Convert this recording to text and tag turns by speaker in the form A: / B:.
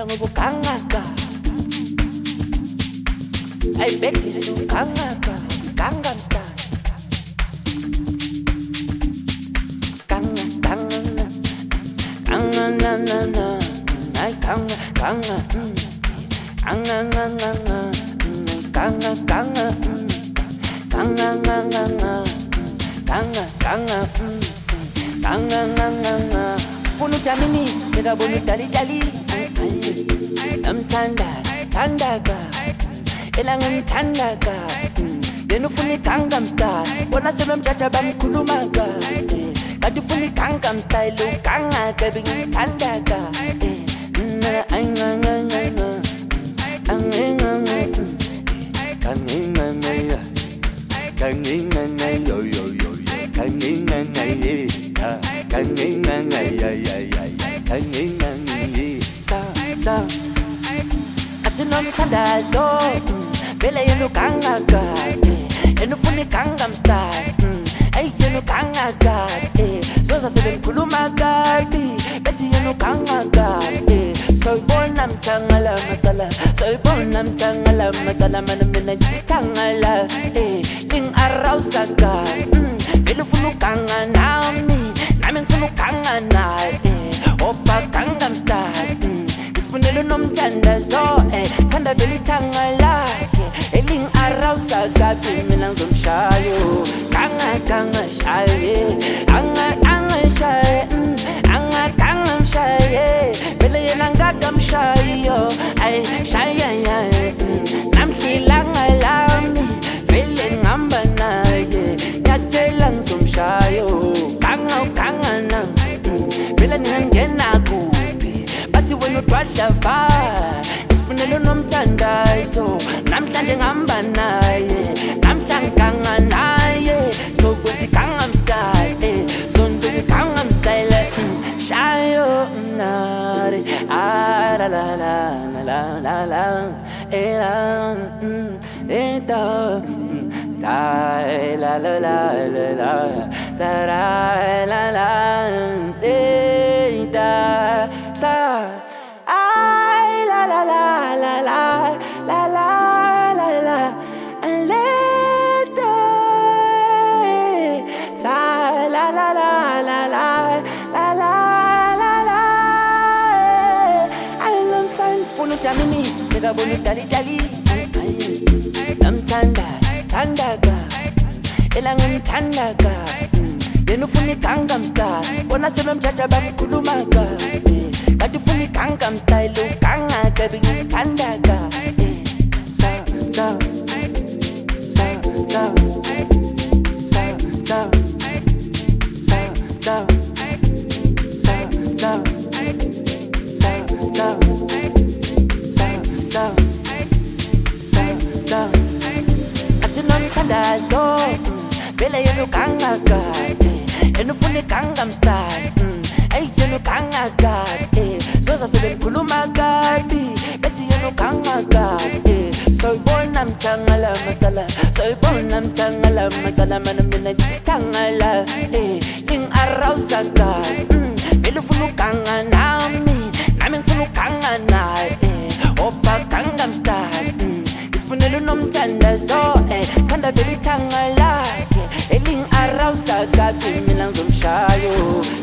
A: Mina ngobukangaka I bet you kangaka Gangnam Style Ganga ganga ganga na na na I ganga ganga ganga ganga ganga ganga ganga ganga ganga ganga ganga Punu jamini sega bonu dali dali Namtanda tandaga Elangan tandaga Denufuni Gangnam Style Wana selom jaja bamkhulumaga Kadufuni Gangnam Style Ganga kabingi tandaga Tandazo, Bele yenu kangaga, enufuni Gangnam Style, yenu kangaga, Sosa seben kulumaga, Beti yenu kangaga, Soy bonam tangala matala, Soy bonam tangala matala, Manamina tangala, Ling arausaga, Belu funu kanga nami, Namin funu kanga na, Opa Gangnam Style, Ispunelu nom tandazo, Tanda veli tangala, Eling arausa gabi milang shayo, Kanga kanga shaye, Anga shaye, Anga shaye, Bele yenanga gam shayo, Ay shaye, Nam silanga lami, Bele ngamba na ye, Yajelang shayo, Kanga na, Bele ngena kubi, Bati wenu twashafa. Nelo nomthandazo namhlanje ngihamba naye namhlanganga naye so kuthi Gangnam Style so nduku Gangnam Style shayo nare la la la la la la la eta ta la la la la ta la la eta sa la la la la la la la la la and let la la la la la la la la la I love time funu jamini sega bonu dali dali tandaga elangan tandaga denufuni Gangnam Style wana selom jaja bamkhulumaga Kadufuni Gangnam Style Ganga kabingi tandaga Tandazo Bele yenu kangaga Enufuni Gangnam Style yenu kangaga Sosa seben kulumaga Beti yenu kangaga Soy bonam tangala matala Soy bonam tangala matala Manamina tangala Ling arausaga Belu funu kanga nami Namin funu kanga na Opa Gangnam Style Ispunelu nom tandazo Tanda veli tangala Eling arausaga Milang shayo